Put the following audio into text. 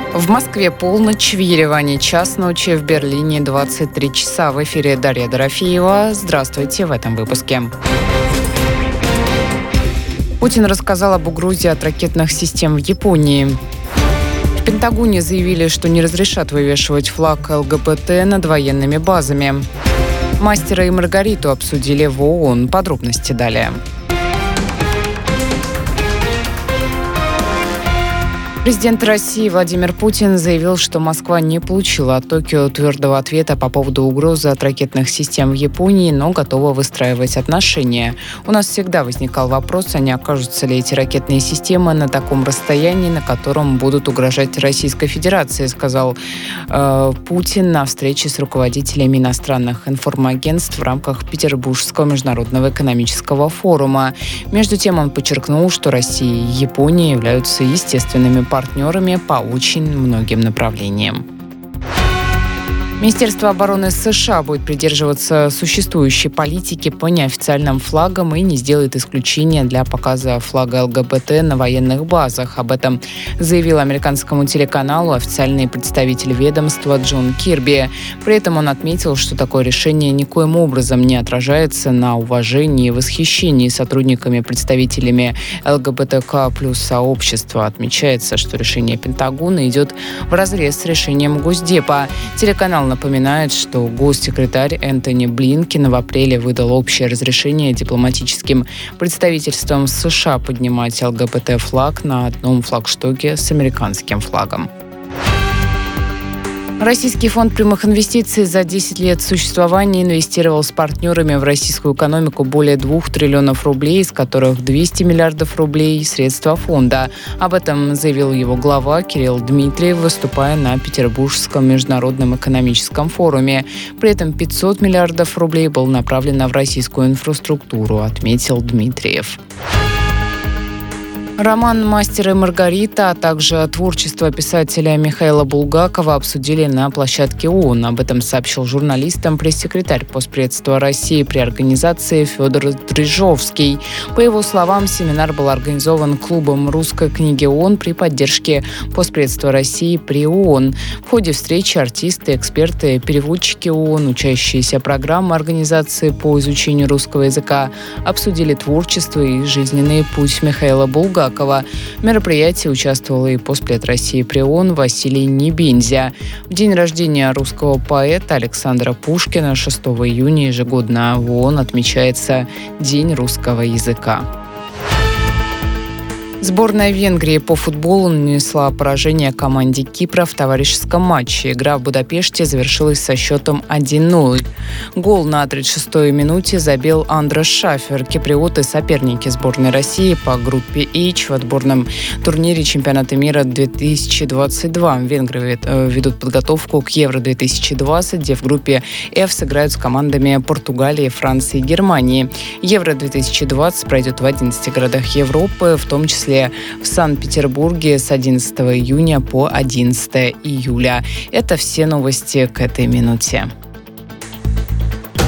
В Москве полночь, в Ереване час ночи, в Берлине 23 часа. В эфире Дарья Дорофеева. Здравствуйте в этом выпуске. Путин рассказал об угрозе от ракетных систем в Японии. В Пентагоне заявили, что не разрешат вывешивать флаг ЛГБТ над военными базами. «Мастера и Маргариту» обсудили в ООН. Подробности далее. Президент России Владимир Путин заявил, что Москва не получила от Токио твердого ответа по поводу угрозы от ракетных систем в Японии, но готова выстраивать отношения. «У нас всегда возникал вопрос, а не окажутся ли эти ракетные системы на таком расстоянии, на котором будут угрожать Российской Федерации», сказал Путин на встрече с руководителями иностранных информагентств в рамках Петербургского международного экономического форума. Между тем он подчеркнул, что Россия и Япония являются естественными партнерами по очень многим направлениям. Министерство обороны США будет придерживаться существующей политики по неофициальным флагам и не сделает исключения для показа флага ЛГБТ на военных базах. Об этом заявил американскому телеканалу официальный представитель ведомства Джон Кирби. При этом он отметил, что такое решение никоим образом не отражается на уважении и восхищении сотрудниками-представителями ЛГБТК плюс сообщества. Отмечается, что решение Пентагона идет вразрез с решением Госдепа. Телеканал напоминает, что госсекретарь Энтони Блинкен в апреле выдал общее разрешение дипломатическим представительствам США поднимать ЛГБТ-флаг на одном флагштоке с американским флагом. Российский фонд прямых инвестиций за 10 лет существования инвестировал с партнерами в российскую экономику более 2 триллионов рублей, из которых 200 миллиардов рублей – средства фонда. Об этом заявил его глава Кирилл Дмитриев, выступая на Петербургском международном экономическом форуме. При этом 500 миллиардов рублей было направлено в российскую инфраструктуру, отметил Дмитриев. Роман «Мастер и Маргарита», а также творчество писателя Михаила Булгакова обсудили на площадке ООН. Об этом сообщил журналистам пресс-секретарь Постпредства России при организации Федор Дрыжовский. По его словам, семинар был организован Клубом русской книги ООН при поддержке Постпредства России при ООН. В ходе встречи артисты, эксперты, переводчики ООН, учащиеся программы организации по изучению русского языка обсудили творчество и жизненный путь Михаила Булгакова. В мероприятии участвовал и постпред России при ООН Василий Небензя. В день рождения русского поэта Александра Пушкина 6 июня ежегодно в ООН отмечается День русского языка. Сборная Венгрии по футболу нанесла поражение команде Кипра в товарищеском матче. Игра в Будапеште завершилась со счетом 1-0. Гол на 36-й минуте забил Андраш Шафер. Киприоты – соперники сборной России по группе H в отборном турнире чемпионата мира 2022. Венгры ведут подготовку к Евро-2020, где в группе F сыграют с командами Португалии, Франции и Германии. Евро-2020 пройдет в 11 городах Европы, в том числе в Санкт-Петербурге с 11 июня по 11 июля. Это все новости к этой минуте.